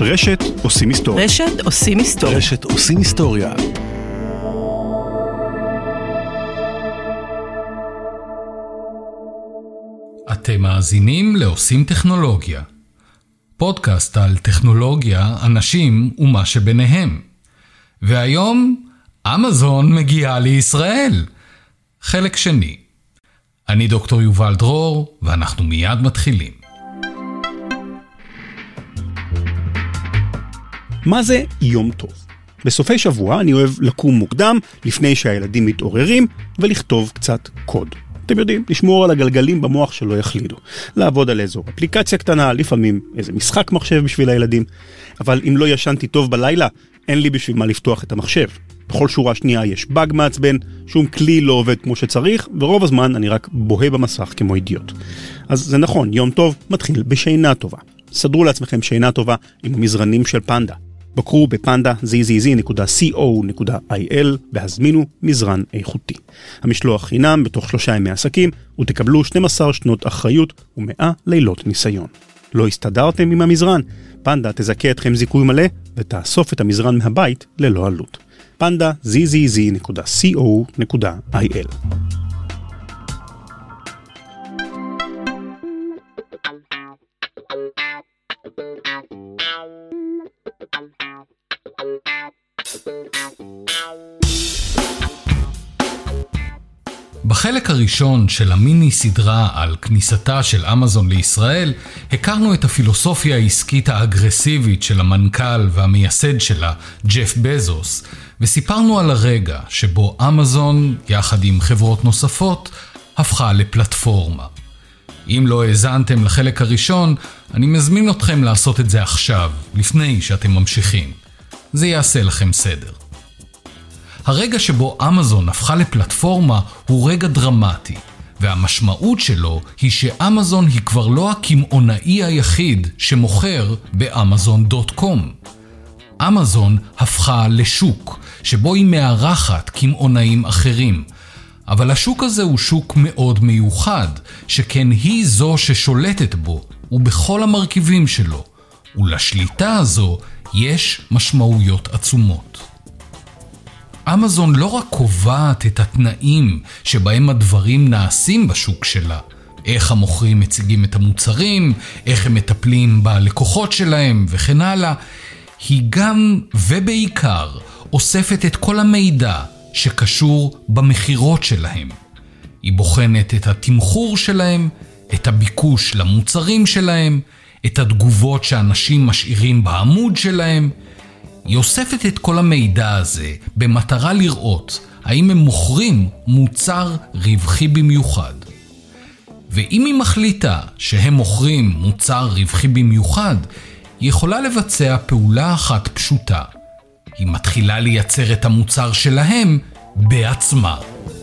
רשת עושים היסטוריה. רשת עושים היסטוריה. רשת עושים היסטוריה. אתם מאזינים לעושים טכנולוגיה. פודקאסט על טכנולוגיה, אנשים ומה שביניהם. והיום אמזון מגיעה לישראל. חלק שני. אני דוקטור יובל דרור, ואנחנו מיד מתחילים. מה זה יום טוב? בסופי שבוע אני אוהב לקום מוקדם לפני שהילדים מתעוררים ולכתוב קצת קוד. אתם יודעים, לשמור על הגלגלים במוח שלא יחלידו. לעבוד על איזו אפליקציה קטנה, לפעמים איזה משחק מחשב בשביל הילדים. אבל אם לא ישנתי טוב בלילה, אין לי בשביל מה לפתוח את המחשב. בכל שורה שנייה יש באג מעצבן, שום כלי לא עובד כמו שצריך, ורוב הזמן אני רק בוהה במסך כמו אידיוט. אז זה נכון, יום טוב מתחיל בשינה טובה. סדרו לעצמכם שינה טובה עם המזרנים של פנדה. בקרו בפנדה zzz.co.il והזמינו מזרן איכותי. המשלוח חינם בתוך 3 ימי עסקים, ותקבלו 12 שנות אחריות ו100 לילות ניסיון. לא הסתדרתם עם המזרן? פנדה תזכה אתכם זיכוי מלא ותאסוף את המזרן מהבית ללא עלות. פנדה zzz.co.il. בחלק הראשון של המיני סדרה על כניסתה של אמזון לישראל, הכרנו את הפילוסופיה העסקית האגרסיבית של המנכ"ל והמייסד שלה, ג'ף בזוס, וסיפרנו על הרגע שבו אמזון, יחד עם חברות נוספות, הפכה לפלטפורמה. אם לא האזנתם לחלק הראשון, אני מזמין אתכם לעשות את זה עכשיו, לפני שאתם ממשיכים. זה יעשה לכם סדר. הרגע שבו אמזון הפכה לפלטפורמה הוא רגע דרמטי, והמשמעות שלו היא שאמזון היא כבר לא הקמעונאי היחיד שמוכר באמזון.קום. אמזון הפכה לשוק, שבו היא מארחת קמעונאים אחרים, אבל השוק הזה הוא שוק מאוד מיוחד, שכן היא זו ששולטת בו, ובכל המרכיבים שלו, ולשליטה הזו יש משמעויות עצומות. אמזון לא רק קובעת את התנאים שבהם הדברים נעשים בשוק שלה, איך המוכרים מציגים את המוצרים, איך הם מטפלים בלקוחות שלהם וכן הלאה, היא גם ובעיקר אוספת את כל המידע שקשור במחירות שלהם. היא בוחנת את התמחור שלהם, את הביקוש למוצרים שלהם, את התגובות שאנשים משאירים בעמוד שלהם. היא אוספת את כל המידע הזה במטרה לראות האם הם מוכרים מוצר רווחי במיוחד. ואם היא מחליטה שהם מוכרים מוצר רווחי במיוחד, היא יכולה לבצע פעולה אחת פשוטה. היא מתחילה לייצר את המוצר שלהם בעצמה.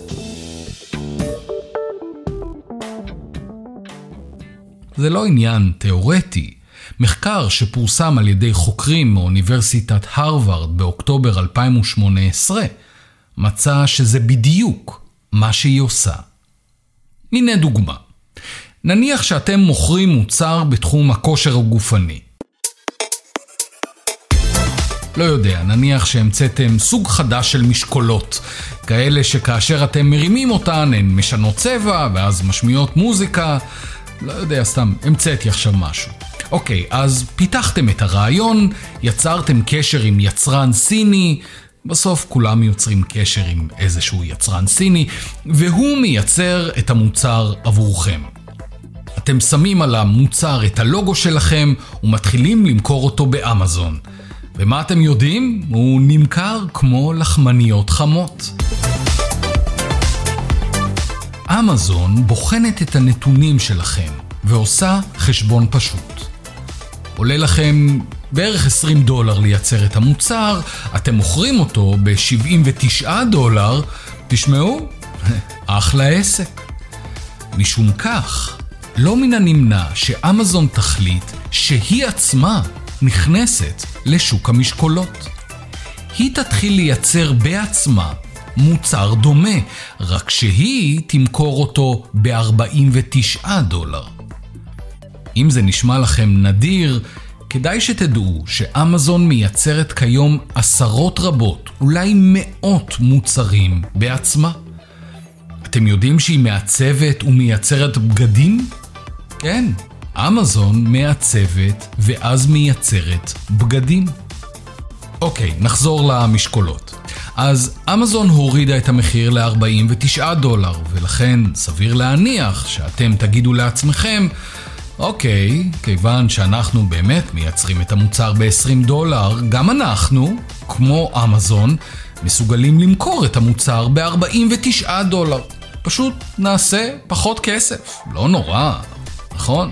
זה לא עניין תיאורטי. מחקר שפורסם על ידי חוקרים מאוניברסיטת הרווארד באוקטובר 2018 מצא שזה בדיוק מה שהיא עושה. הנה דוגמה. נניח שאתם מוכרים מוצר בתחום הכושר הגופני. לא יודע, נניח שהמצאתם סוג חדש של משקולות, כאלה שכאשר אתם מרימים אותן הן משנות צבע ואז משמיעות מוזיקה. לא יודע, סתם המצאתי עכשיו משהו. אוקיי, אז פיתחתם את הרעיון, יצרתם קשר עם יצרן סיני, בסוף כולם יוצרים קשר עם איזשהו יצרן סיני, והוא מייצר את המוצר עבורכם. אתם שמים על המוצר את הלוגו שלכם ומתחילים למכור אותו באמזון. ומה אתם יודעים? הוא נמכר כמו לחמניות חמות. אמזון בוחנת את הנתונים שלכם ועושה חשבון פשוט. עולה לכם בערך $20 לייצר את המוצר, אתם מוכרים אותו $79. תשמעו, אחלה עסק. משום כך, לא מן הנמנע שאמזון תחליט שהיא עצמה נכנסת לשוק המשקולות. היא תתחיל לייצר בעצמה מוצר דומה, רק שהיא תמכור אותו $49. אם זה נשמע לכם נדיר, כדאי שתדעו שאמזון מייצרת כיום עשרות רבות, אולי מאות מוצרים בעצמה. אתם יודעים שהיא מעצבת ומייצרת בגדים? כן, אמזון מעצבת ואז מייצרת בגדים. אוקיי, נחזור למשקולות. אז אמזון הורידה את המחיר $49, ולכן סביר להניח שאתם תגידו לעצמכם, אוקיי, כיוון שאנחנו באמת מייצרים את המוצר $20, גם אנחנו, כמו אמזון, מסוגלים למכור את המוצר $49. פשוט נעשה פחות כסף, לא נורא, נכון?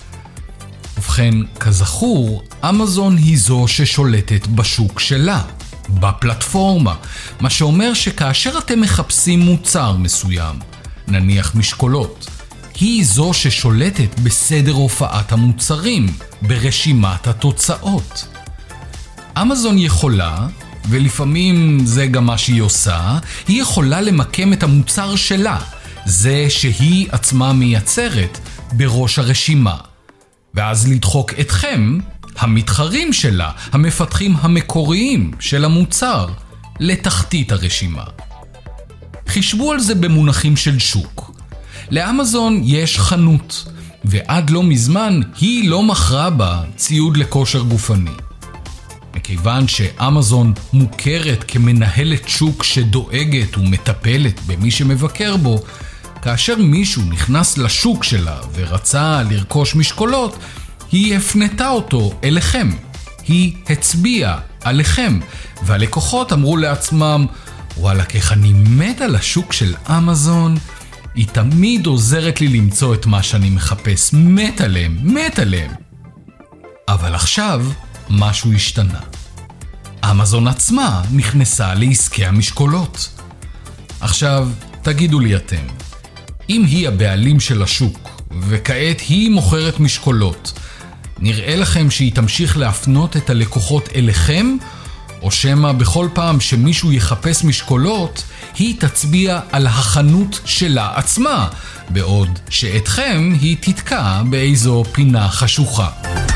ובכן, כזכור, אמזון היא זו ששולטת בשוק שלה, בפלטפורמה, מה שאומר שכאשר אתם מחפשים מוצר מסוים, נניח משקולות, היא זו ששולטת בסדר הופעת המוצרים, ברשימת התוצאות. אמזון יכולה, ולפעמים זה גם מה שהיא עושה, היא יכולה למקם את המוצר שלה, זה שהיא עצמה מייצרת, בראש הרשימה. ואז לדחוק אתכם, המתחרים שלה, המפתחים המקוריים של המוצר, לתחתית הרשימה. חישבו על זה במונחים של שוק. לאמזון יש חנות, ועד לא מזמן היא לא מכרה בה ציוד לכושר גופני. מכיוון שאמזון מוכרת כמנהלת שוק שדואגת ומטפלת במי שמבקר בו, כאשר מישהו נכנס לשוק שלה ורצה לרכוש משקולות, היא הפנתה אותו אליכם. היא הצביעה עליכם, והלקוחות אמרו לעצמם, וואלה, איך אני מת על השוק של אמזון, היא תמיד עוזרת לי למצוא את מה שאני מחפש, מת עליהם. אבל עכשיו משהו השתנה. אמזון עצמה נכנסה לעסקי המשקולות. עכשיו, תגידו לי אתם, אם היא הבעלים של השוק, וכעת היא מוכרת משקולות, נראה לכם שהיא תמשיך להפנות את הלקוחות אליכם, או שמה בכל פעם שמישהו יחפש משקולות, היא תצביע על החנות שלה עצמה, בעוד שאתכם היא תתקע באיזו פינה חשוכה.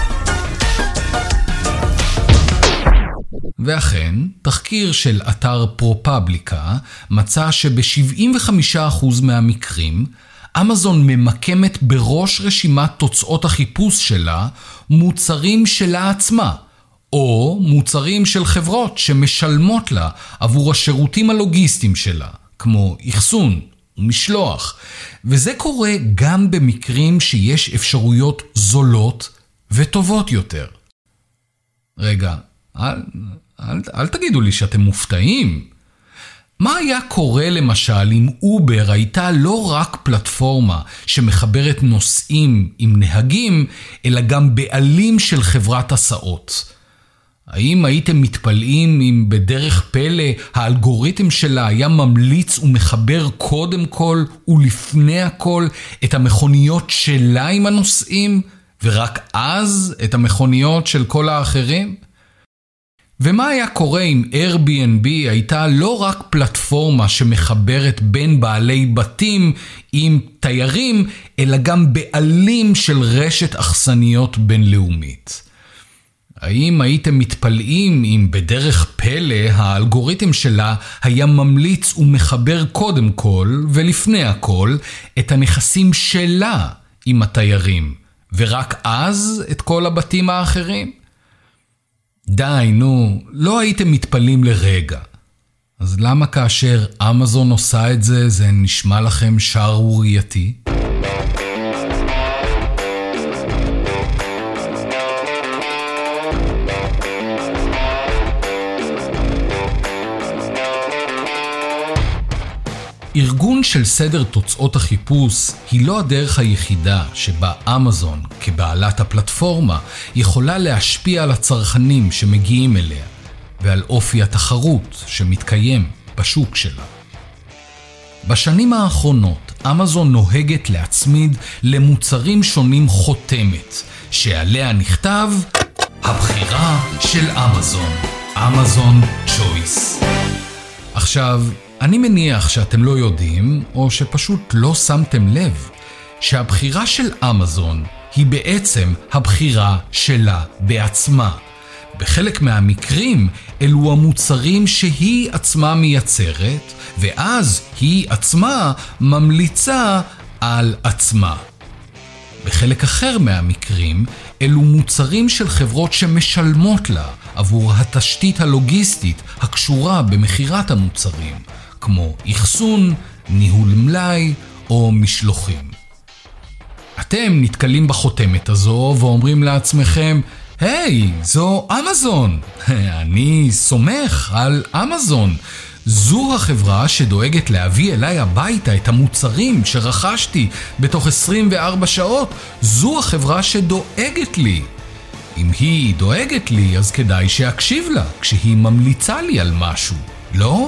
ואכן, תחקיר של אתר פרופבליקה מצא שב-75% מהמקרים, אמזון ממקמת בראש רשימת תוצאות החיפוש שלה מוצרים שלה עצמה, או מוצרים של חברות שמשלמות לה עבור השירותים הלוגיסטיים שלה, כמו אחסון ומשלוח. וזה קורה גם במקרים שיש אפשרויות זולות וטובות יותר. רגע, אל תגידו לי שאתם מופתעים. מה היה קורה למשל אם אובר הייתה לא רק פלטפורמה שמחברת נוסעים עם נהגים, אלא גם בעלים של חברת הסעות? האם הייתם מתפלאים אם בדרך פלא האלגוריתם שלה היה ממליץ ומחבר קודם כל ולפני הכל את המכוניות שלה עם הנוסעים, ורק אז את המכוניות של כל האחרים? ומה היה קורה אם Airbnb הייתה לא רק פלטפורמה שמחברת בין בעלי בתים עם תיירים, אלא גם בעלים של רשת אכסניות בינלאומית? האם הייתם מתפלאים אם בדרך פלא האלגוריתם שלה היה ממליץ ומחבר קודם כל ולפני הכל את הנכסים שלה עם התיירים, ורק אז את כל הבתים האחרים? די, נו, לא הייתם מתפלאים לרגע. אז למה כאשר אמזון עושה את זה, זה נשמע לכם שערורייתי? ארגון של סדר תוצאות החיפוש היא לא הדרך היחידה שבה אמזון, כבעלת הפלטפורמה, יכולה להשפיע על הצרכנים שמגיעים אליה, ועל אופי התחרות שמתקיים בשוק שלה. בשנים האחרונות, אמזון נוהגת להצמיד למוצרים שונים חותמת, שעליה נכתב, הבחירה של אמזון, אמזון צ'ויס. עכשיו, אני מניח שאתם לא יודעים, או שפשוט לא שמתם לב, שהבחירה של אמזון היא בעצם הבחירה שלה בעצמה. בחלק מהמקרים אלו המוצרים שהיא עצמה מייצרת, ואז היא עצמה ממליצה על עצמה. בחלק אחר מהמקרים אלו מוצרים של חברות שמשלמות לה עבור התשתית הלוגיסטית הקשורה במחירת המוצרים, כמו אחסון, ניהול מלאי או משלוחים. אתם נתקלים בחותמת הזו ואומרים לעצמכם, היי, זו אמזון. אני סומך על אמזון. זו החברה שדואגת להביא אליי הביתה את המוצרים שרכשתי בתוך 24 שעות. זו החברה שדואגת לי. אם היא דואגת לי, אז כדאי שאקשיב לה כשהיא ממליצה לי על משהו, לא?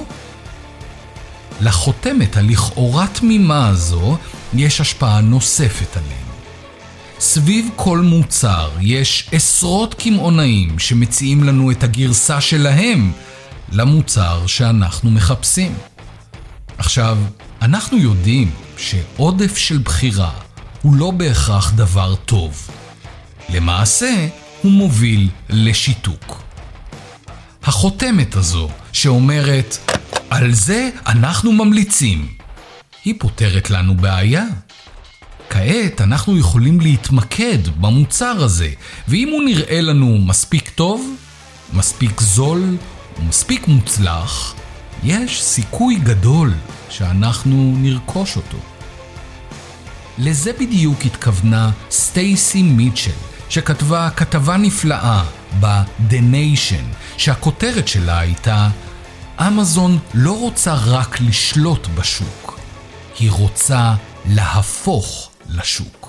לחותמת הלכאורה תמימה הזו יש השפעה נוספת עלינו. סביב כל מוצר יש עשרות קמעונאים שמציעים לנו את הגרסה שלהם למוצר שאנחנו מחפשים. עכשיו, אנחנו יודעים שעודף של בחירה הוא לא בהכרח דבר טוב. למעשה, הוא מוביל לשיתוק. החותמת הזו שאומרת, על זה אנחנו ממליצים, היא פותרת לנו בעיה. כעת אנחנו יכולים להתמקד במוצר הזה, ואם הוא נראה לנו מספיק טוב, מספיק זול ומספיק מוצלח, יש סיכוי גדול שאנחנו נרכוש אותו. לזה בדיוק התכוונה סטייסי מיטשל, שכתבה כתבה נפלאה ב-The Nation, שהכותרת שלה הייתה, אמזון לא רוצה רק לשלוט בשוק, היא רוצה להפוך לשוק.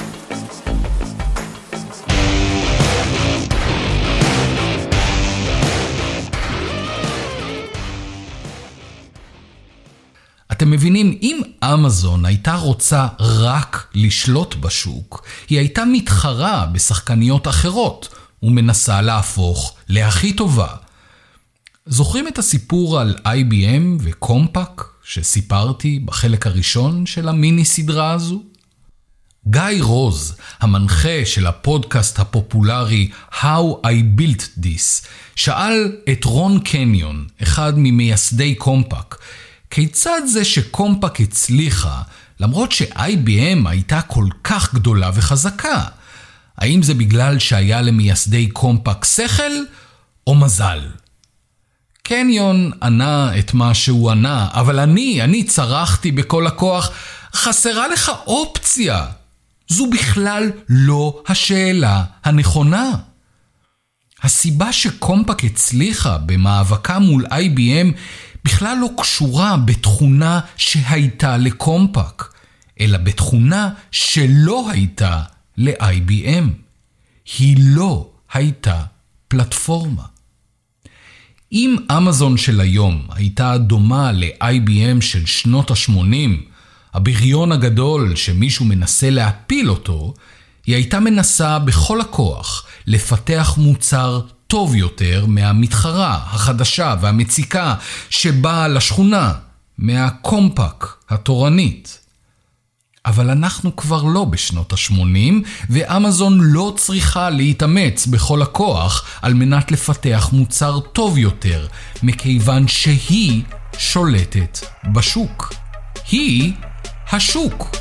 אתם מבינים, אם אמזון הייתה רוצה רק לשלוט בשוק, היא הייתה מתחרה בשחקניות אחרות ומנסה להפוך להכי טובה. זוכרים את הסיפור על IBM וקומפק שסיפרתי בחלק הראשון של המיני סדרה הזו? גיא רוז, המנחה של הפודקאסט הפופולרי How I Built This, שאל את רון קניון, אחד ממייסדי קומפק, כיצד זה שקומפק הצליחה, למרות ש-IBM הייתה כל כך גדולה וחזקה? האם זה בגלל שהיה למייסדי קומפק שכל או מזל? קניון ענה את מה שהוא ענה, אבל אני צרחתי בכל הכוח, חסרה לך אופציה. זו בכלל לא השאלה הנכונה. הסיבה שקומפק הצליחה במאבקה מול IBM בכלל לא קשורה בתכונה שהייתה לקומפק, אלא בתכונה שלא הייתה ל-IBM. היא לא הייתה פלטפורמה. אם אמזון של היום הייתה דומה ל-IBM של שנות ה-80, הבריון הגדול שמישהו מנסה להפיל אותו, היא הייתה מנסה בכל הכוח לפתח מוצר טוב יותר מהמתחרה החדשה והמציקה שבאה לשכונה, מהקומפק התורנית. אבל אנחנו כבר לא בשנות ה-80, ואמזון לא צריכה להתאמץ בכל הכוח על מנת לפתח מוצר טוב יותר, מכיוון שהיא שולטת בשוק. היא השוק.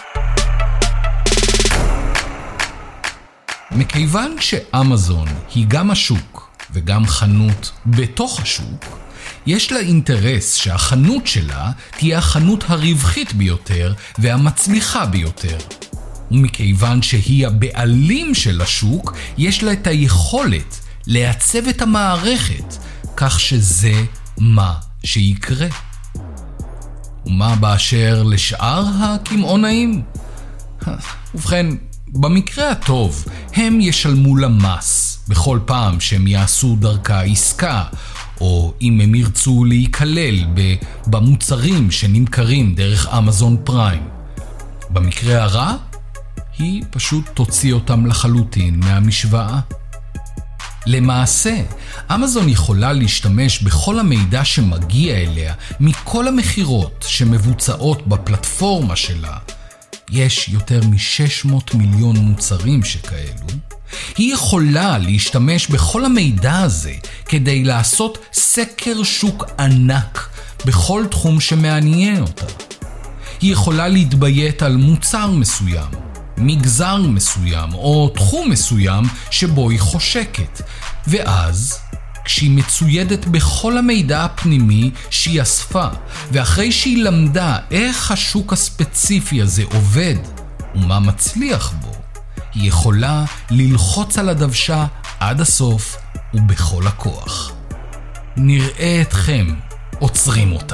מכיוון שאמזון היא גם השוק וגם חנות בתוך השוק, יש לה אינטרס שהחנות שלה תהיה החנות הרווחית ביותר והמצליחה ביותר. ומכיוון שהיא הבעלים של השוק, יש לה את היכולת לעצב את המערכת כך שזה מה שיקרה. ומה באשר לשאר הקמעונאים? ובכן, במקרה הטוב, הם ישלמו למס בכל פעם שהם יעשו דרכה עסקה, או אם הם ירצו להיכלל במוצרים שנמכרים דרך אמזון פריים. במקרה הרע, היא פשוט תוציא אותם לחלוטין מהמשוואה. למעשה, אמזון יכולה להשתמש בכל המידע שמגיע אליה מכל המחירות שמבוצעות בפלטפורמה שלה, יש יותר מ-600 מיליון מוצרים שכאלו, היא יכולה להשתמש בכל המידע הזה כדי לעשות סקר שוק ענק בכל תחום שמעניין אותה. היא יכולה להתביית על מוצר מסוים, מגזר מסוים או תחום מסוים שבו היא חושקת, ואז כשהיא מצוידת בכל המידע הפנימי שהיא אספה, ואחרי שהיא למדה איך השוק הספציפי הזה עובד ומה מצליח בו, היא יכולה ללחוץ על הדוושה עד הסוף ובכל הכוח. נראה אתכם עוצרים אותה.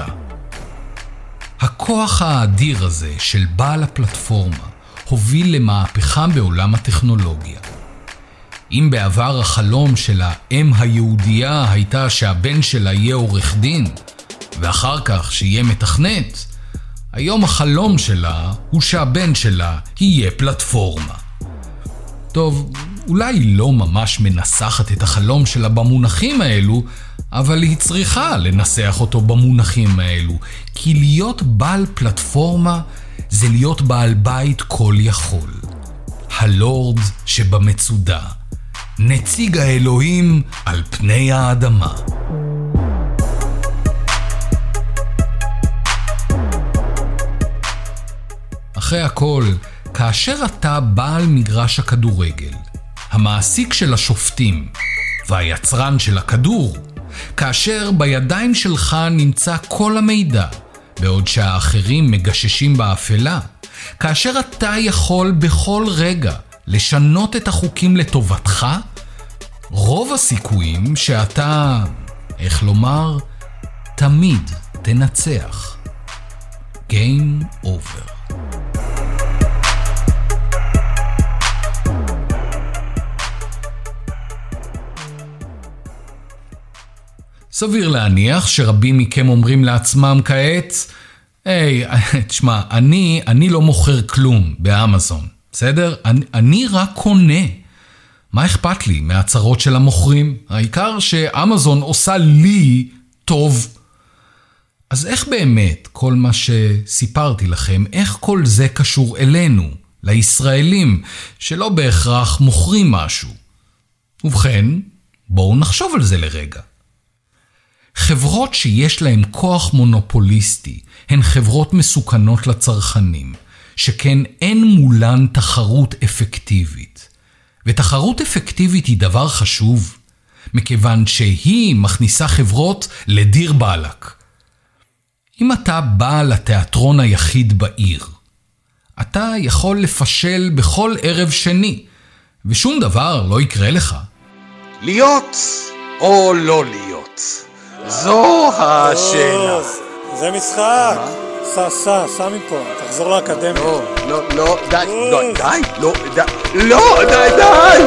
הכוח האדיר הזה של בעל הפלטפורמה הוביל למהפכה בעולם הטכנולוגיה. אם בעבר החלום של האם היהודייה הייתה שהבן שלה יהיה עורך דין, ואחר כך שיהיה מתכנת, היום החלום שלה הוא שהבן שלה יהיה פלטפורמה. טוב, אולי היא לא ממש מנסחת את החלום שלה במונחים האלו, אבל היא צריכה לנסח אותו במונחים האלו, כי להיות בעל פלטפורמה זה להיות בעל בית כל יכול. הלורד שבמצודה, נציג האלוהים על פני האדמה. אחרי הכל, כאשר אתה בעל מגרש הכדורגל, המעסיק של השופטים והיצרן של הכדור, כאשר בידיים שלך נמצא כל המידע, בעוד שהאחרים מגששים באפלה, כאשר אתה יכול בכל רגע לשנות את החוקים לטובתך, רוב הסיכויים שאתה, איך לומר, תמיד תנצח. Game over. סביר להניח שרבים מכם אומרים לעצמם כעת, תשמע, אני לא מוכר כלום באמזון, בסדר? אני רק קונה. מה אכפת לי מהצרות של המוכרים? העיקר שאמזון עושה לי טוב. אז איך באמת כל מה שסיפרתי לכם, איך כל זה קשור אלינו, לישראלים, שלא בהכרח מוכרים משהו? ובכן, בואו נחשוב על זה לרגע. חברות שיש להן כוח מונופוליסטי הן חברות מסוכנות לצרכנים, שכן אין מולן תחרות אפקטיבית. ותחרות אפקטיבית היא דבר חשוב, מכיוון שהיא מכניסה חברות לדיר בעלק. אם אתה בעל התיאטרון היחיד בעיר, אתה יכול לפשל בכל ערב שני, ושום דבר לא יקרה לך. להיות או לא להיות? זו השאלה. זה משחק. סע מפה, תחזור לאקדמיה. לא, די.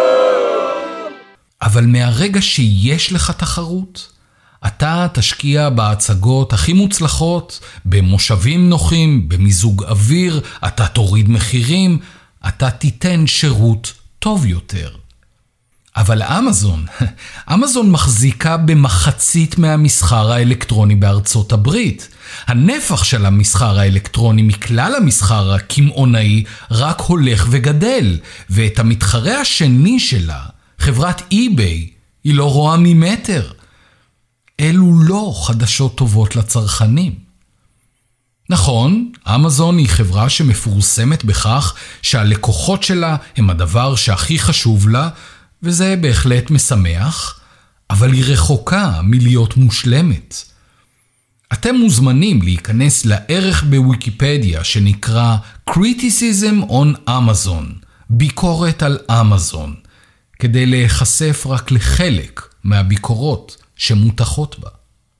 אבל מהרגע שיש לך תחרות, אתה תשקיע בהצגות הכי מוצלחות, במושבים נוחים, במיזוג אוויר, אתה תוריד מחירים, אתה תיתן שירות טוב יותר. אבל אמזון מחזיקה במחצית מהמסחר האלקטרוני בארצות הברית. הנפח של המסחר האלקטרוני מכלל המסחר הקמעונאי רק הולך וגדל, ואת המתחרה השני שלה, חברת eBay, היא לא רואה ממטר. אלו לא חדשות טובות לצרכנים. נכון, אמזון היא חברה שמפורסמת בכך שהלקוחות שלה הם הדבר שהכי חשוב לה, וזה בהחלט משמח, אבל היא רחוקה מלהיות מושלמת. אתם מוזמנים להיכנס לערך בוויקיפדיה שנקרא Criticism on Amazon, ביקורת על אמזון, כדי להיחשף רק לחלק מהביקורות שמותחות בה.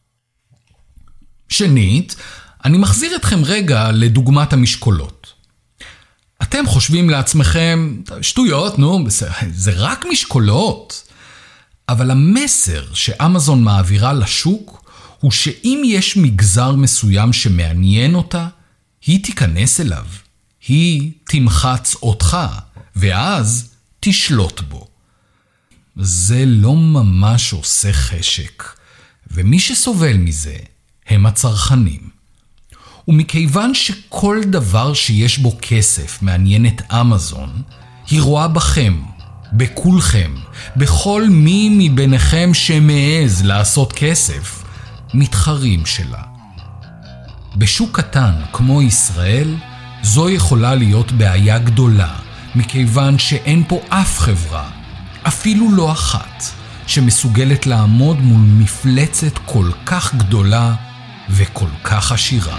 שנית, אני מחזיר אתכם רגע לדוגמת המשקולות. אתם חושבים לעצמכם, שטויות, זה רק משקולות. אבל המסר שאמזון מעבירה לשוק הוא שאם יש מגזר מסוים שמעניין אותה, היא תיכנס אליו. היא תמחץ אותך, ואז תשלוט בו. זה לא ממש עושה חשק, ומי שסובל מזה הם הצרכנים. ומכיוון שכל דבר שיש בו כסף מעניין את אמזון, היא רואה בכם, בכולכם, בכל מי מביניכם שמעז לעשות כסף, מתחרים שלה. בשוק קטן כמו ישראל, זו יכולה להיות בעיה גדולה, מכיוון שאין פה אף חברה, אפילו לא אחת, שמסוגלת לעמוד מול מפלצת כל כך גדולה וכל כך עשירה.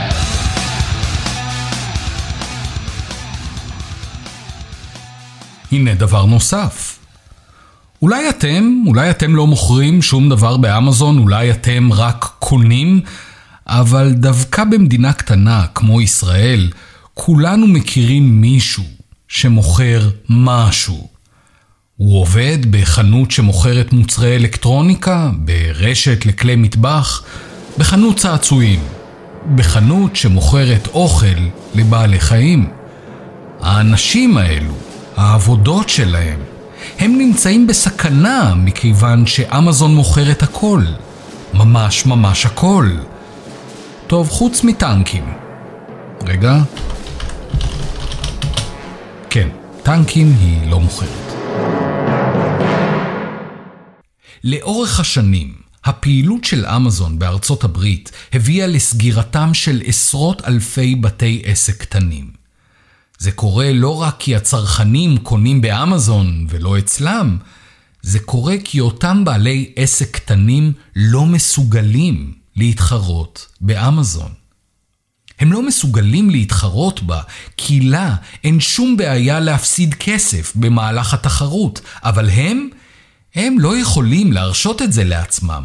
הנה דבר נוסף. אולי אתם לא מוכרים שום דבר באמזון, אולי אתם רק קונים, אבל דווקא במדינה קטנה כמו ישראל, כולנו מכירים מישהו שמוכר משהו. הוא עובד בחנות שמוכרת מוצרי אלקטרוניקה, ברשת לכלי מטבח, בחנות צעצועים, בחנות שמוכרת אוכל לבעלי חיים. האנשים האלו, העבודות שלהם, הם נמצאים בסכנה מכיוון שאמזון מוכרת הכל. ממש ממש הכל. טוב, חוץ מטנקים. רגע. כן, טנקים היא לא מוכרת. לאורך השנים, הפעילות של אמזון בארצות הברית הביאה לסגירתם של עשרות אלפי בתי עסק קטנים. זה קורה לא רק כי הצרכנים קונים באמזון ולא אצלם, זה קורה כי אותם בעלי עסק קטנים לא מסוגלים להתחרות באמזון. הם לא מסוגלים להתחרות בה, כי לה אין שום בעיה להפסיד כסף במהלך התחרות, אבל הם לא יכולים להרשות את זה לעצמם.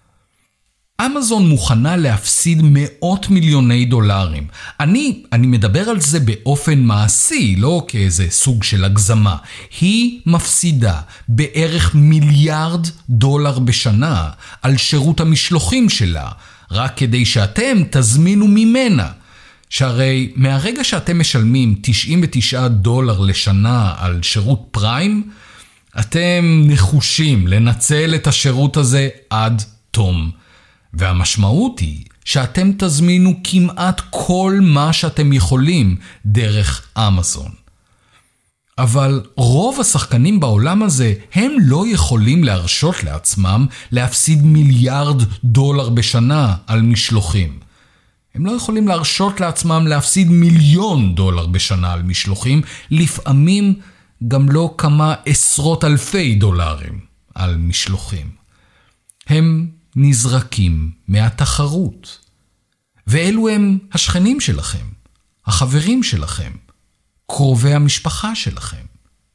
אמזון מוכנה להפסיד מאות מיליוני דולרים. אני מדבר על זה באופן מעשי, לא כאיזה סוג של הגזמה. היא מפסידה בערך $1 מיליארד בשנה על שירות המשלוחים שלה, רק כדי שאתם תזמינו ממנה. שהרי מהרגע שאתם משלמים $99 לשנה על שירות פריים, אתם נחושים לנצל את השירות הזה עד תום. והמשמעות היא שאתם תזמינו כמעט כל מה שאתם יכולים דרך אמזון. אבל רוב השחקנים בעולם הזה הם לא יכולים להרשות לעצמם להפסיד $1 מיליארד בשנה על משלוחים. הם לא יכולים להרשות לעצמם להפסיד $1 מיליון בשנה על משלוחים, לפעמים גם לא כמה עשרות אלפי דולרים על משלוחים. הם נזרקים מהתחרות. ואלו הם השכנים שלכם, החברים שלכם, קרובי המשפחה שלכם.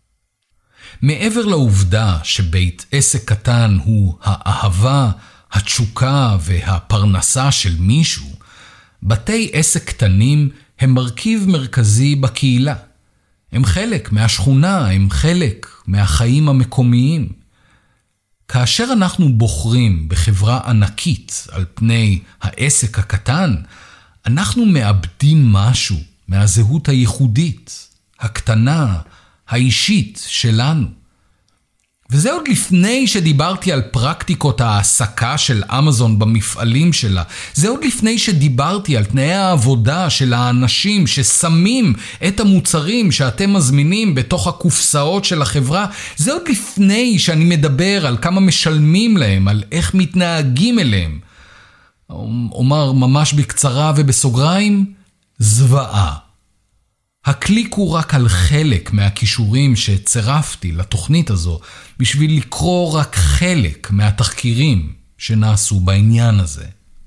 מעבר לעובדה שבית עסק קטן הוא האהבה, התשוקה והפרנסה של מישהו, בתי עסק קטנים הם מרכיב מרכזי בקהילה. הם חלק מהשכונה, הם חלק מהחיים המקומיים. כאשר אנחנו בוחרים בחברה ענקית על פני העסק הקטן, אנחנו מאבדים משהו מהזהות הייחודית, הקטנה, האישית שלנו. וזה עוד לפני שדיברתי על פרקטיקות העסקה של אמזון במפעלים שלה. זה עוד לפני שדיברתי על תנאי העבודה של האנשים ששמים את המוצרים שאתם מזמינים בתוך הקופסאות של החברה. זה עוד לפני שאני מדבר על כמה משלמים להם, על איך מתנהגים אליהם. אומר ממש בקצרה ובסוגריים, זוועה. הקליק הוא רק על חלק מהכישורים שצירפתי לתוכנית הזו, בשביל לקרוא רק חלק מהתחקירים שנעשו בעניין הזה.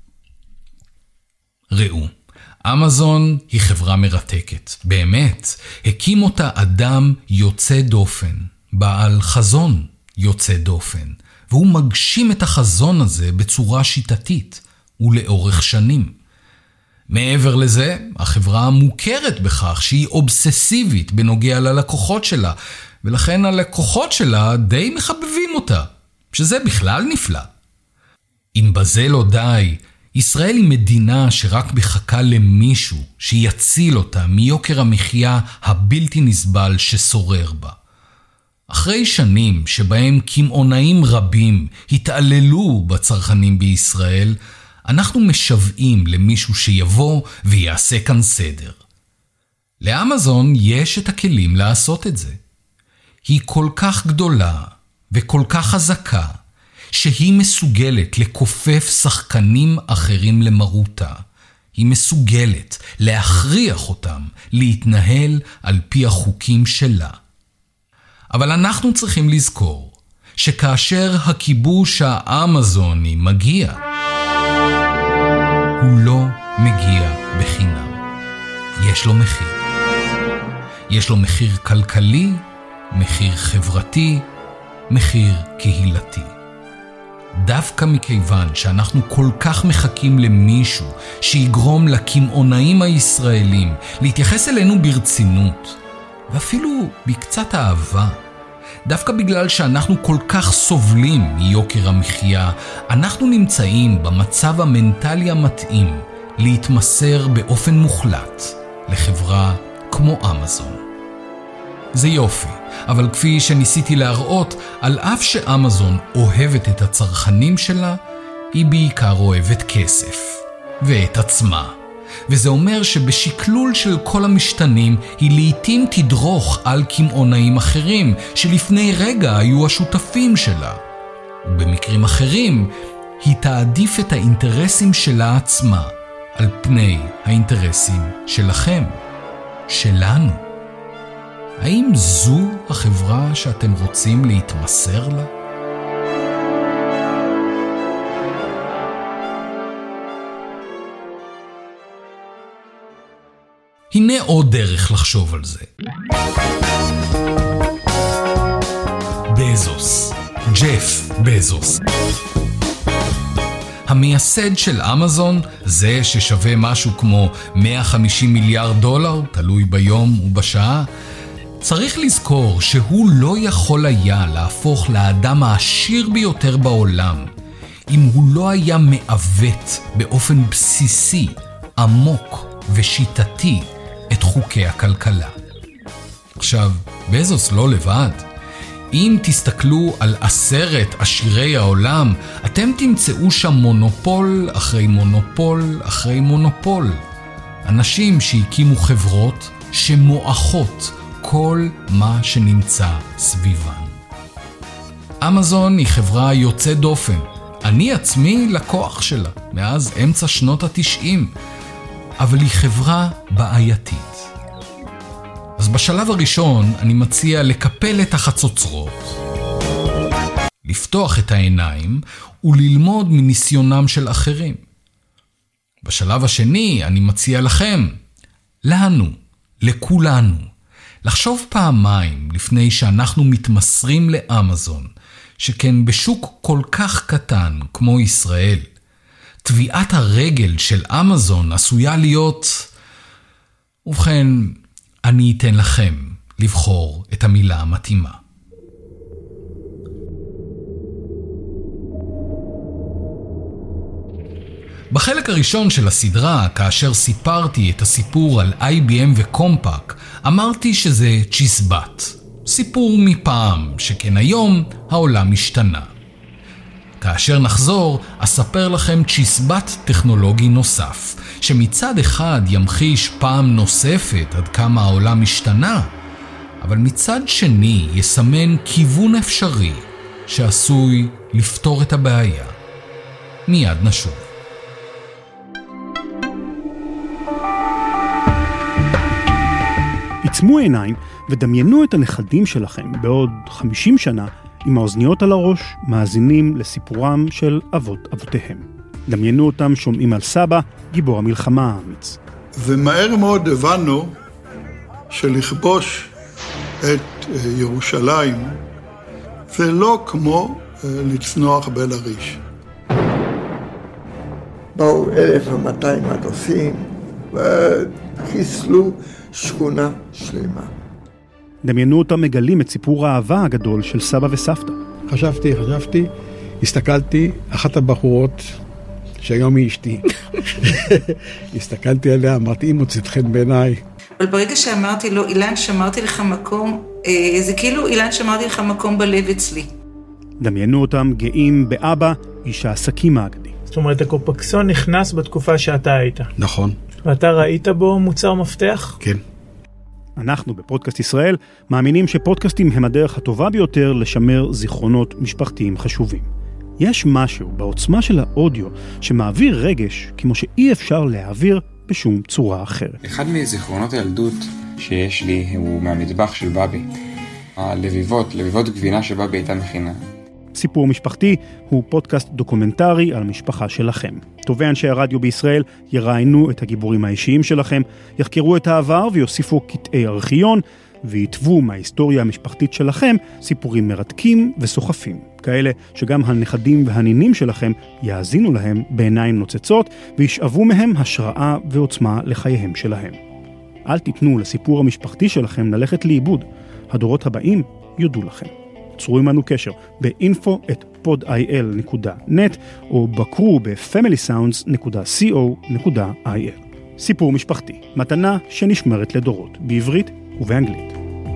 ראו, אמזון היא חברה מרתקת. באמת, הקים אותה אדם יוצא דופן, בעל חזון יוצא דופן, והוא מגשים את החזון הזה בצורה שיטתית ולאורך שנים. מעבר לזה, החברה מוכרת בכך שהיא אובססיבית בנוגע ללקוחות שלה, ולכן הלקוחות שלה די מחבבים אותה, שזה בכלל נפלא. אם בזה לא די, ישראל היא מדינה שרק מחכה למישהו שיציל אותה מיוקר המחיה הבלתי נסבל ששורר בה. אחרי שנים שבהם קמעונאים רבים התעללו בצרכנים בישראל, אנחנו משוועים למישהו שיבוא ויעשה כאן סדר. לאמזון יש את הכלים לעשות את זה. היא כל כך גדולה וכל כך חזקה, שהיא מסוגלת לכופף שחקנים אחרים למרותה. היא מסוגלת להכריח אותם להתנהל על פי החוקים שלה. אבל אנחנו צריכים לזכור שכאשר הכיבוש האמזוני מגיע, הוא לא מגיע בחינם. יש לו מחיר. יש לו מחיר כלכלי, מחיר חברתי, מחיר קהילתי. דווקא מכיוון שאנחנו כל כך מחכים למישהו שיגרום לקמעונאים הישראלים להתייחס אלינו ברצינות, ואפילו בקצת אהבה, דווקא בגלל שאנחנו כל כך סובלים מיוקר המחיה, אנחנו נמצאים במצב המנטלי המתאים להתמסר באופן מוחלט לחברה כמו אמזון. זה יופי, אבל כפי שניסיתי להראות, על אף שאמזון אוהבת את הצרכנים שלה, היא בעיקר אוהבת כסף ואת עצמה. וזה אומר שבשקלול של כל המשתנים היא לעתים תדרוך על קמעונאים אחרים שלפני רגע היו השותפים שלה. ובמקרים אחרים היא תעדיף את האינטרסים שלה עצמה על פני האינטרסים שלכם, שלנו. האם זו החברה שאתם רוצים להתמסר לה? הנה עוד דרך לחשוב על זה. בזוס, ג'ף בזוס. המייסד של אמזון, זה ששווה משהו כמו $150 מיליארד, תלוי ביום ובשעה, צריך לזכור שהוא לא יכול היה להפוך לאדם העשיר ביותר בעולם, אם הוא לא היה מעוות באופן בסיסי, עמוק ושיטתי את חוקי הכלכלה. עכשיו, בזוס לא לבד. אם תסתכלו על 10 עשירי העולם, אתם תמצאו שם מונופול אחרי מונופול אחרי מונופול. אנשים שהקימו חברות שמואחות כל מה שנמצא סביבן. אמזון היא חברה יוצאת דופן. אני עצמי לקוח שלה מאז אמצע שנות ה-90, אבל היא חברה בעייתית. אז בשלב הראשון אני מציע לקפל את החצוצרות, לפתוח את העיניים וללמוד מניסיונם של אחרים. בשלב השני אני מציע לכם, לנו, לכולנו, לחשוב פעמיים לפני שאנחנו מתמסרים לאמזון, שכן בשוק כל כך קטן כמו ישראל, טביעת הרגל של אמזון עשויה להיות... ובכן, אני אתן לכם לבחור את המילה המתאימה. בחלק הראשון של הסדרה, כאשר סיפרתי את הסיפור על IBM וקומפק, אמרתי שזה צ'יזבט. סיפור מפעם, שכן היום העולם השתנה. כאשר נחזור, אספר לכם צ'יזבט טכנולוגי נוסף, שמצד אחד ימחיש פעם נוספת עד כמה העולם השתנה, אבל מצד שני יסמן כיוון אפשרי שעשוי לפתור את הבעיה. מיד נשוב. עצמו עיניים ודמיינו את הנכדים שלכם בעוד 50 שנה עם האוזניות על הראש, מאזינים לסיפורם של אבות אבותיהם. דמיינו אותם שומעים על סבא, גיבור המלחמה האמיץ. ומהר מאוד הבנו שלכבוש את ירושלים זה לא כמו לצנוח בלריש. באו 1,200 מטוסים וחיסלו שכונה שלמה. דמיינו אותם מגלים את סיפור האהבה הגדול של סבא וסבתא. חשבתי, הסתכלתי, אחת הבחורות שהיום היא אשתי. הסתכלתי עליה, אמרתי, היא מוצאת חן בעיניי. אבל ברגע שאמרתי לו, אילן, שמרתי לך מקום, זה כאילו אילן, שמרתי לך מקום בלב אצלי. דמיינו אותם גאים באבא, איש העסקים האגדי. זאת אומרת, הקופקסון נכנס בתקופה שאתה היית. נכון. ואתה ראית בו מוצר מפתח? כן. אנחנו בפודקאסט ישראל מאמינים שפודקאסטים הם הדרך הטובה ביותר לשמר זיכרונות משפחתיים חשובים. יש משהו בעוצמה של האודיו שמעביר רגש כמו שאי אפשר להעביר בשום צורה אחרת. אחד מזיכרונות הילדות שיש לי הוא מהמטבח של בבי. לביבות גבינה שבבי הייתה מכינה. סיפור משפחתי הוא פודקאסט דוקומנטרי על המשפחה שלכם. טובי אנשי הרדיו בישראל יראיינו את הגיבורים האישיים שלכם, יחקרו את העבר ויוסיפו קטעי ארכיון, ויתוו מההיסטוריה המשפחתית שלכם סיפורים מרתקים וסוחפים. כאלה שגם הנכדים והנינים שלכם יאזינו להם בעיניים נוצצות, וישאבו מהם השראה ועוצמה לחייהם שלהם. אל תיתנו לסיפור המשפחתי שלכם ללכת לאיבוד. הדורות הבאים יודו לכם. צרו עמנו קשר ב-info@podil.net או בקרו ב-familysounds.co.il. סיפור משפחתי, מתנה שנשמרת לדורות, בעברית ובאנגלית.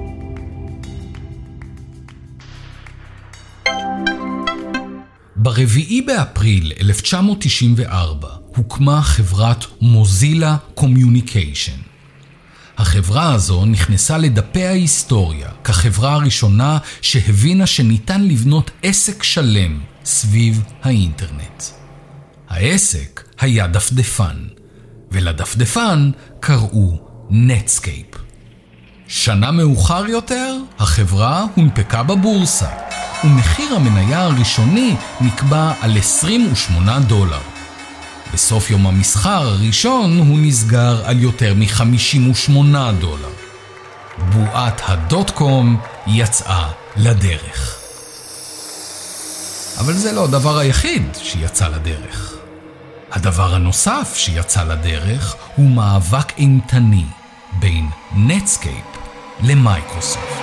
ב4 באפריל 1994 הוקמה חברת מוזילה קומיוניקיישן. החברה הזו נכנסה לדפי ההיסטוריה כחברה הראשונה שהבינה שניתן לבנות עסק שלם סביב האינטרנט. העסק היה דפדפן, ולדפדפן קראו נטסקייפ. שנה מאוחר יותר החברה הונפקה בבורסה, ומחיר המניה הראשוני נקבע על $28. בסוף יום המסחר הראשון הוא נסגר על יותר $58. בועת הדוט-קום יצאה לדרך. אבל זה לא הדבר היחיד שיצא לדרך. הדבר הנוסף שיצא לדרך הוא מאבק אימתני בין נטסקייפ למייקרוסופט.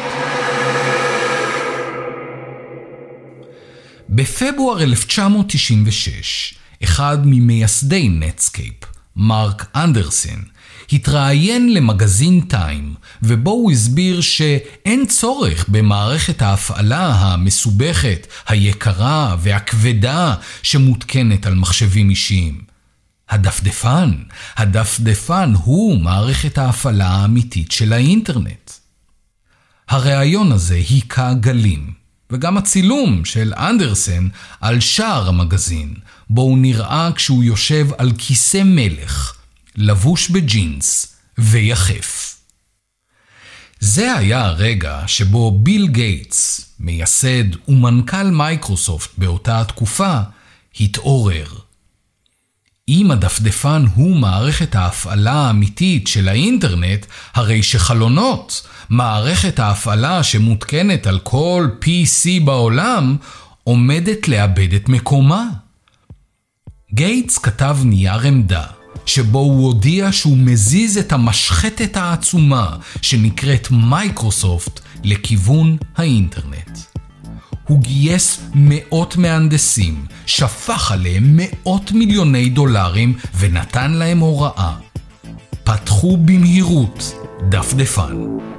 בפברואר 1996, אחד ממייסדי נטסקייפ, מרק אנדרסן, התראיין למגזין טיים, ובו הוא הסביר שאין צורך במערכת ההפעלה המסובכת, היקרה והכבדה שמותקנת על מחשבים אישיים. הדפדפן הוא מערכת ההפעלה האמיתית של האינטרנט. הרעיון הזה היכה גלים. וגם הצילום של אנדרסן על שער המגזין, בו הוא נראה כשהוא יושב על כיסא מלך, לבוש בג'ינס ויחף. זה היה הרגע שבו ביל גייטס, מייסד ומנכ"ל מייקרוסופט באותה התקופה, התעורר. אם הדפדפן הוא מערכת ההפעלה האמיתית של האינטרנט, הרי שחלונות, מערכת ההפעלה שמותקנת על כל PC בעולם, עומדת לאבד את מקומה. גייטס כתב נייר עמדה, שבו הוא הודיע שהוא מזיז את המשחטת העצומה שנקראת מייקרוסופט לכיוון האינטרנט. הוא גייס מאות מהנדסים, שפך עליהם $100 מיליון ונתן להם הוראה. פתחו במהירות דפדפן.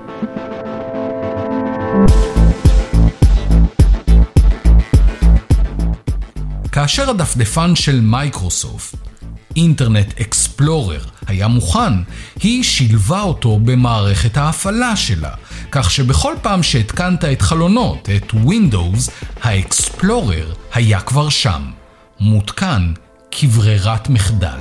כאשר הדפדפן של מייקרוסופט, אינטרנט אקספלורר, היה מוכן, היא שילבה אותו במערכת ההפעלה שלה, כך שבכל פעם שהתקנת את חלונות, את Windows, האקספלורר היה כבר שם, מותקן כברירת מחדל.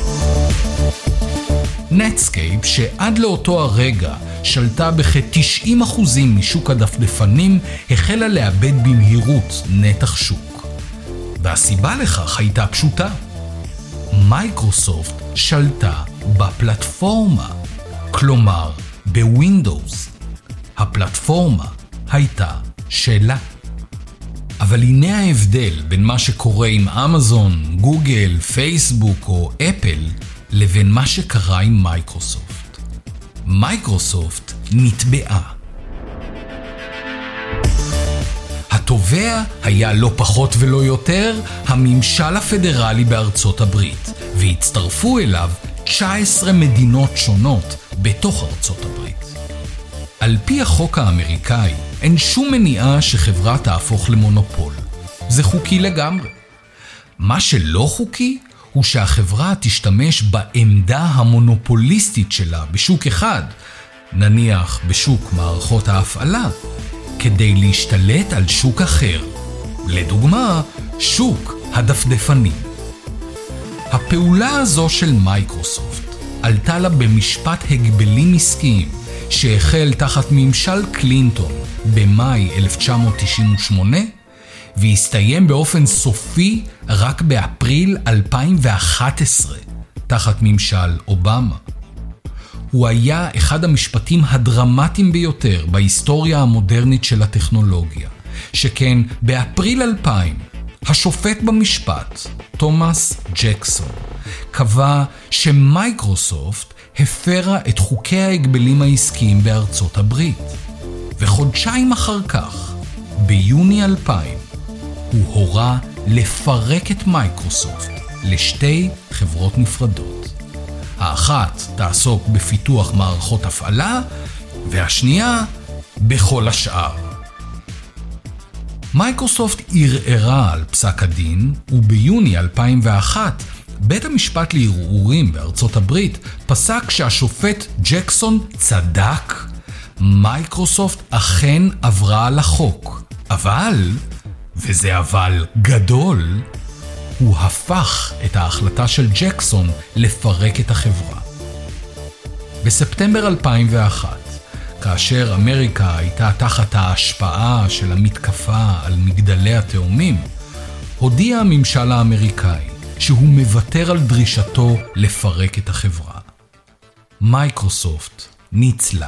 נטסקייפ, שעד לאותו הרגע שלטה בכ-90% משוק הדפדפנים, החלה לאבד במהירות נתח שוק. והסיבה לכך הייתה פשוטה. מייקרוסופט שלטה בפלטפורמה, כלומר בווינדוס. הפלטפורמה הייתה שלה. אבל הנה ההבדל בין מה שקורה עם אמזון, גוגל, פייסבוק או אפל, לבין מה שקרה עם מייקרוסופט. מייקרוסופט נתבעה. התובע היה לא פחות ולא יותר הממשל הפדרלי בארצות הברית, והצטרפו אליו 19 מדינות שונות בתוך ארצות הברית. על פי החוק האמריקאי, אין שום מניעה שחברה תהפוך למונופול. זה חוקי לגמרי. מה שלא חוקי הוא שהחברה תשתמש בעמדה המונופוליסטית שלה בשוק אחד, נניח בשוק מערכות ההפעלה, כדי להשתלט על שוק אחר. לדוגמה, שוק הדפדפנים. הפעולה הזו של מייקרוסופט עלתה לה במשפט הגבלים עסקיים שהחל תחת ממשל קלינטון במאי 1998 והסתיים באופן סופי רק באפריל 2011 תחת ממשל אובמה. הוא היה אחד המשפטים הדרמטיים ביותר בהיסטוריה המודרנית של הטכנולוגיה, שכן באפריל 2000 השופט במשפט, תומאס ג'קסון, קבע שמייקרוסופט הפרה את חוקי ההגבלים העסקיים בארצות הברית. וחודשיים אחר כך, ביוני 2000, הוא הורה לפרק את מייקרוסופט לשתי חברות נפרדות. האחת תעסוק בפיתוח מערכות הפעלה, והשנייה בכל השאר. מייקרוסופט ערערה על פסק הדין, וביוני 2001 בית המשפט לערעורים בארצות הברית פסק שהשופט ג'קסון צדק. מייקרוסופט אכן עברה על החוק, אבל, וזה אבל גדול, הוא הפך את ההחלטה של ג'קסון לפרק את החברה. בספטמבר 2001, כאשר אמריקה הייתה תחת ההשפעה של המתקפה על מגדלי התאומים, הודיע הממשל האמריקאי שהוא מוותר על דרישתו לפרק את החברה. מייקרוסופט ניצלה.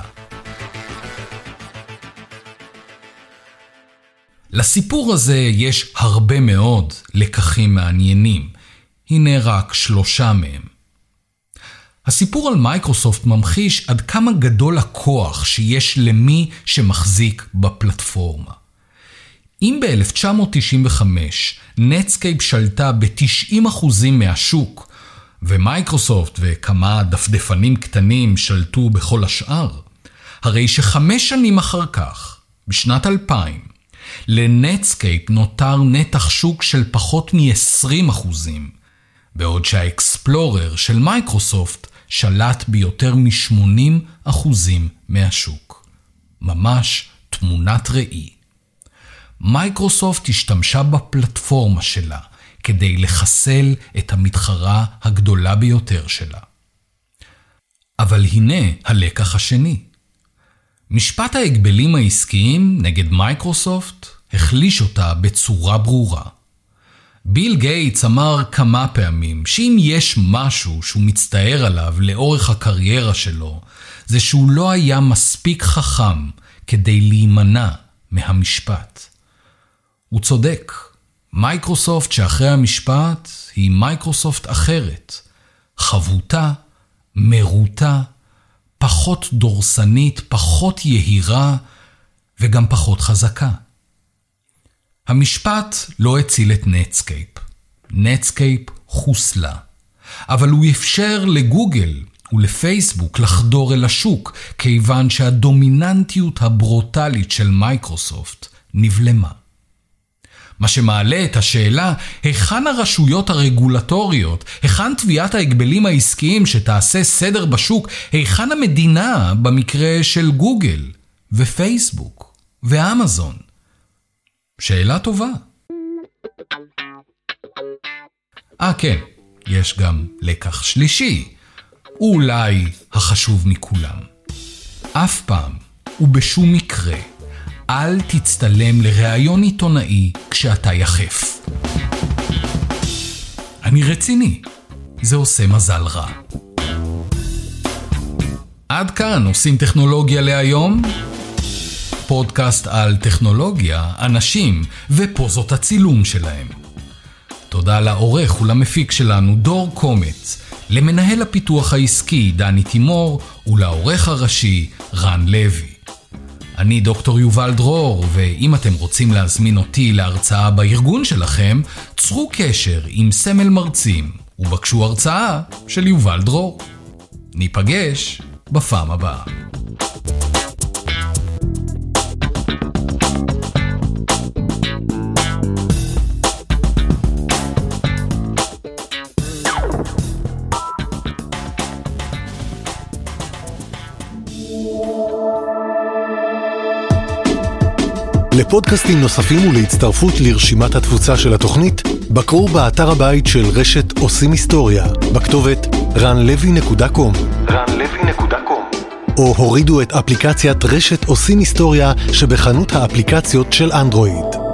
לסיפור הזה יש הרבה מאוד לקחים מעניינים. הנה רק 3 מהם. הסיפור על מייקרוסופט ממחיש עד כמה גדול הכוח שיש למי שמחזיק בפלטפורמה. אם ב-1995 נטסקייפ שלטה ב-90% מהשוק, ומייקרוסופט וכמה דפדפנים קטנים שלטו בכל השאר, הרי ש5 שנים אחר כך, בשנת 2000, לנטסקייפ נותר נתח שוק של פחות מ-20%, בעוד שהאקספלורר של מייקרוסופט שלט ביותר מ-80% מהשוק. ממש תמונת ראי. מייקרוסופט השתמשה בפלטפורמה שלה כדי לחסל את המתחרה הגדולה ביותר שלה. אבל הנה הלקח השני. משפט ההגבלים העסקיים נגד מייקרוסופט החליש אותה בצורה ברורה. ביל גייטס אמר כמה פעמים שאם יש משהו שהוא מצטער עליו לאורך הקריירה שלו, זה שהוא לא היה מספיק חכם כדי להימנע מהמשפט. הוא צודק. מייקרוסופט שאחרי המשפט היא מייקרוסופט אחרת. חבוטה, מרוטה, פחות דורסנית, פחות יהירה וגם פחות חזקה. המשפט לא הציל את נטסקייפ. נטסקייפ חוסלה. אבל הוא אפשר לגוגל ולפייסבוק לחדור אל השוק, כיוון שהדומיננטיות הברוטלית של מייקרוסופט נבלמה. מה שמעלה את השאלה, היכן הרשויות הרגולטוריות, היכן תביעת ההגבלים העסקיים שתעשה סדר בשוק, היכן המדינה במקרה של גוגל ופייסבוק ואמזון? שאלה טובה. כן, יש גם לקח שלישי, אולי החשוב מכולם. אף פעם ובשום מקרה אל תצטלם לראיון עיתונאי כשאתה יחף. אני רציני, זה עושה מזל רע. עד כאן עושים טכנולוגיה להיום. פודקאסט על טכנולוגיה, אנשים ופוזות הצילום שלהם. תודה לעורך ולמפיק שלנו דור קומץ, למנהל הפיתוח העסקי דני תימור ולעורך הראשי רן לוי. אני דוקטור יובל דרור, ואם אתם רוצים להזמין אותי להרצאה בארגון שלכם, צרו קשר עם סמל מרצים ובקשו הרצאה של יובל דרור. ניפגש בפעם הבאה. לפודקאסטים נוספים ולהצטרפות לרשימת התפוצה של התוכנית, בקרו באתר הבית של רשת עושים היסטוריה, בכתובת ranlevy.com או הורידו את אפליקציית רשת עושים היסטוריה שבחנות האפליקציות של אנדרואיד.